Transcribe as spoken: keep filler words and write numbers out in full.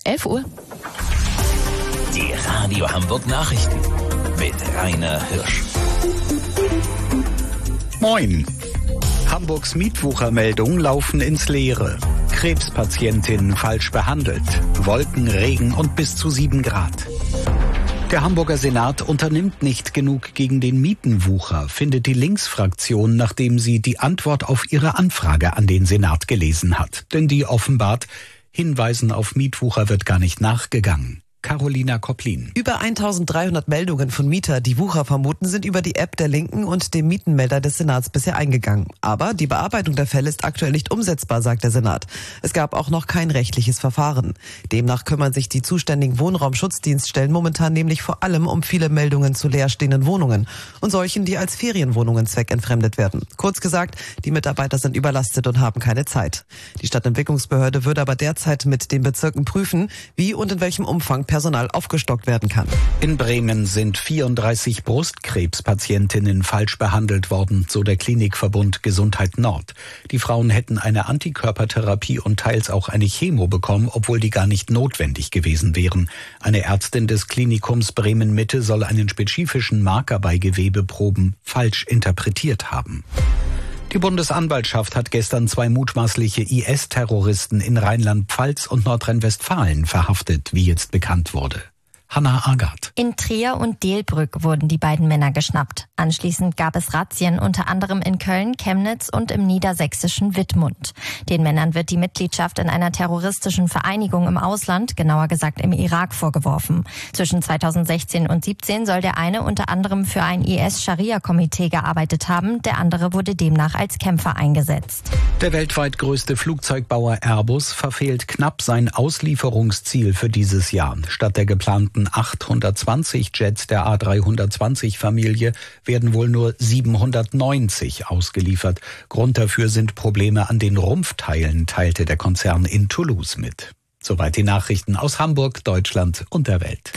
elf Uhr. Die Radio Hamburg Nachrichten mit Rainer Hirsch. Moin. Hamburgs Mietwuchermeldungen laufen ins Leere. Krebspatientin falsch behandelt. Wolken, Regen und bis zu sieben Grad. Der Hamburger Senat unternimmt nicht genug gegen den Mietenwucher, findet die Linksfraktion, nachdem sie die Antwort auf ihre Anfrage an den Senat gelesen hat. Denn die offenbart, Hinweisen auf Mietwucher wird gar nicht nachgegangen. Carolina Kopplin. Über eintausenddreihundert Meldungen von Mieter, die Wucher vermuten, sind über die App der Linken und dem Mietenmelder des Senats bisher eingegangen. Aber die Bearbeitung der Fälle ist aktuell nicht umsetzbar, sagt der Senat. Es gab auch noch kein rechtliches Verfahren. Demnach kümmern sich die zuständigen Wohnraumschutzdienststellen momentan nämlich vor allem um viele Meldungen zu leerstehenden Wohnungen und solchen, die als Ferienwohnungen zweckentfremdet werden. Kurz gesagt, die Mitarbeiter sind überlastet und haben keine Zeit. Die Stadtentwicklungsbehörde würde aber derzeit mit den Bezirken prüfen, wie und in welchem Umfang Personal aufgestockt werden kann. In Bremen sind vierunddreißig Brustkrebspatientinnen falsch behandelt worden, so der Klinikverbund Gesundheit Nord. Die Frauen hätten eine Antikörpertherapie und teils auch eine Chemo bekommen, obwohl die gar nicht notwendig gewesen wären. Eine Ärztin des Klinikums Bremen Mitte soll einen spezifischen Marker bei Gewebeproben falsch interpretiert haben. Die Bundesanwaltschaft hat gestern zwei mutmaßliche I S-Terroristen in Rheinland-Pfalz und Nordrhein-Westfalen verhaftet, wie jetzt bekannt wurde. Hannah Agathe. In Trier und Delbrück wurden die beiden Männer geschnappt. Anschließend gab es Razzien unter anderem in Köln, Chemnitz und im niedersächsischen Wittmund. Den Männern wird die Mitgliedschaft in einer terroristischen Vereinigung im Ausland, genauer gesagt im Irak, vorgeworfen. Zwischen zweitausendsechzehn und siebzehn soll der eine unter anderem für ein I S-Scharia-Komitee gearbeitet haben, der andere wurde demnach als Kämpfer eingesetzt. Der weltweit größte Flugzeugbauer Airbus verfehlt knapp sein Auslieferungsziel für dieses Jahr. Statt der geplanten achthundertzwanzig Jets der A dreihundertzwanzig-Familie werden wohl nur siebenhundertneunzig ausgeliefert. Grund dafür sind Probleme an den Rumpfteilen, teilte der Konzern in Toulouse mit. Soweit die Nachrichten aus Hamburg, Deutschland und der Welt.